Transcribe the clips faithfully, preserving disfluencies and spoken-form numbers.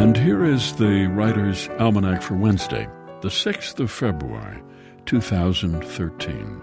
And here is the Writer's Almanac for Wednesday, the sixth of February, two thousand thirteen.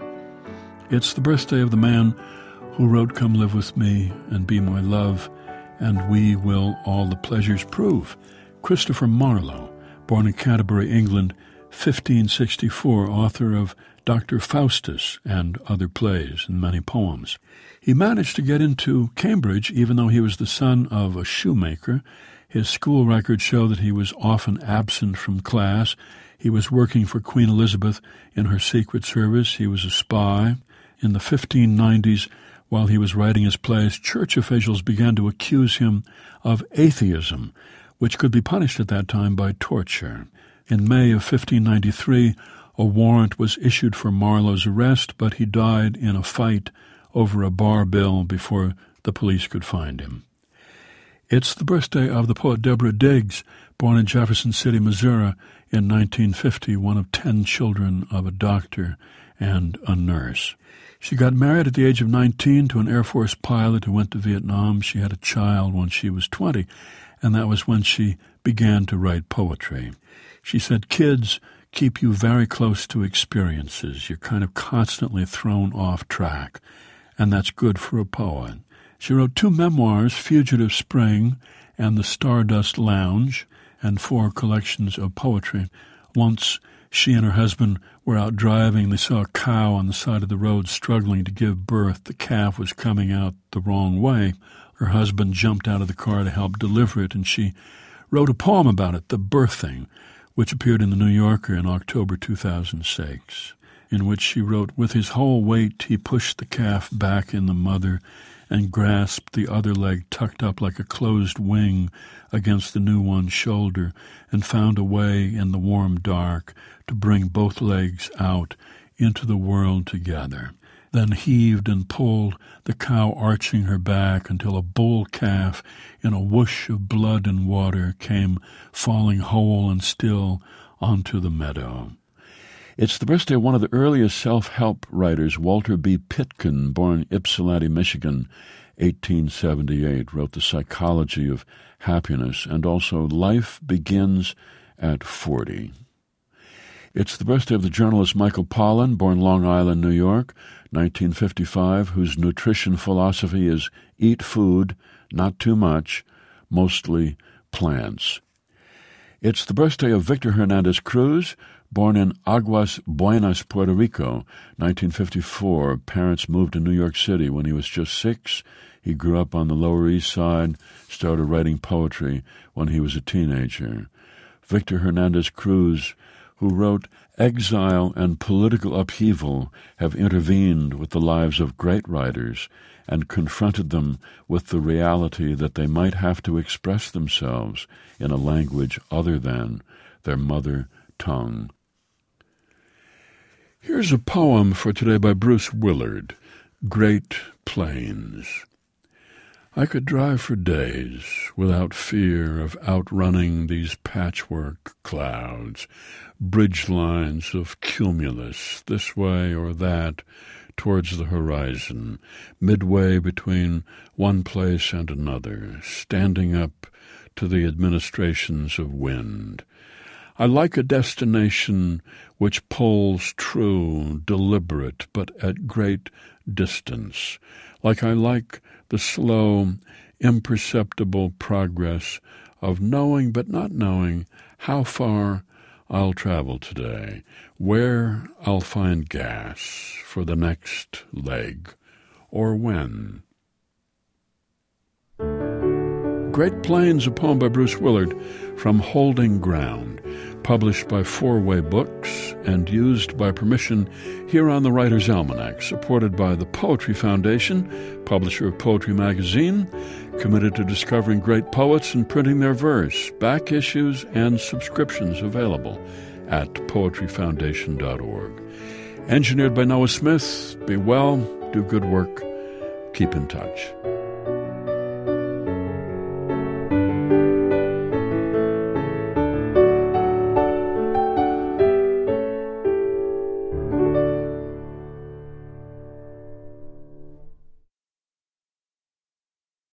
It's the birthday of the man who wrote Come Live With Me and Be My Love, and We Will All the Pleasures Prove. Christopher Marlowe, born in Canterbury, England, fifteen sixty-four, author of Doctor Faustus and other plays and many poems. He managed to get into Cambridge even though he was the son of a shoemaker. His school records show that he was often absent from class. He was working for Queen Elizabeth in her Secret Service. He was a spy. In the fifteen nineties, while he was writing his plays, church officials began to accuse him of atheism, which could be punished at that time by torture. In May of fifteen ninety-three, a warrant was issued for Marlowe's arrest, but he died in a fight over a bar bill before the police could find him. It's the birthday of the poet Deborah Diggs, born in Jefferson City, Missouri in nineteen fifty, one of ten children of a doctor and a nurse. She got married at the age of nineteen to an Air Force pilot who went to Vietnam. She had a child when she was twenty, and that was when she began to write poetry. She said, "Kids keep you very close to experiences. You're kind of constantly thrown off track, and that's good for a poet." She wrote two memoirs, Fugitive Spring and The Stardust Lounge, and four collections of poetry. Once she and her husband were out driving. They saw a cow on the side of the road struggling to give birth. The calf was coming out the wrong way. Her husband jumped out of the car to help deliver it, and she wrote a poem about it, The Birthing, which appeared in the New Yorker in October two thousand six, in which she wrote, "With his whole weight he pushed the calf back in the mother and grasped the other leg tucked up like a closed wing against the new one's shoulder, and found a way in the warm dark to bring both legs out into the world together. Then heaved and pulled, the cow arching her back until a bull calf in a whoosh of blood and water came falling whole and still onto the meadow." It's the birthday of one of the earliest self-help writers, Walter B. Pitkin, born Ypsilanti, Michigan, eighteen seventy-eight, wrote The Psychology of Happiness and also Life Begins at forty. It's the birthday of the journalist Michael Pollan, born Long Island, New York, nineteen fifty-five, whose nutrition philosophy is eat food, not too much, mostly plants. It's the birthday of Victor Hernandez Cruz, born in Aguas Buenas, Puerto Rico, nineteen fifty-four. Parents moved to New York City when he was just six. He grew up on the Lower East Side, started writing poetry when he was a teenager. Victor Hernandez Cruz, who wrote, "Exile and political upheaval have intervened with the lives of great writers and confronted them with the reality that they might have to express themselves in a language other than their mother tongue." Here's a poem for today by Bruce Willard, Great Plains. I could drive for days without fear of outrunning these patchwork clouds, bridge lines of cumulus, this way or that, towards the horizon, midway between one place and another, standing up to the administrations of wind. I like a destination which pulls true, deliberate, but at great distance, like I like the slow, imperceptible progress of knowing but not knowing how far I'll travel today, where I'll find gas for the next leg, or when. Great Plains, a poem by Bruce Willard from Holding Ground, published by Four Way Books and used by permission here on the Writer's Almanac, supported by the Poetry Foundation, publisher of Poetry Magazine, committed to discovering great poets and printing their verse, back issues and subscriptions available at poetry foundation dot org. Engineered by Noah Smith. Be well, do good work, keep in touch.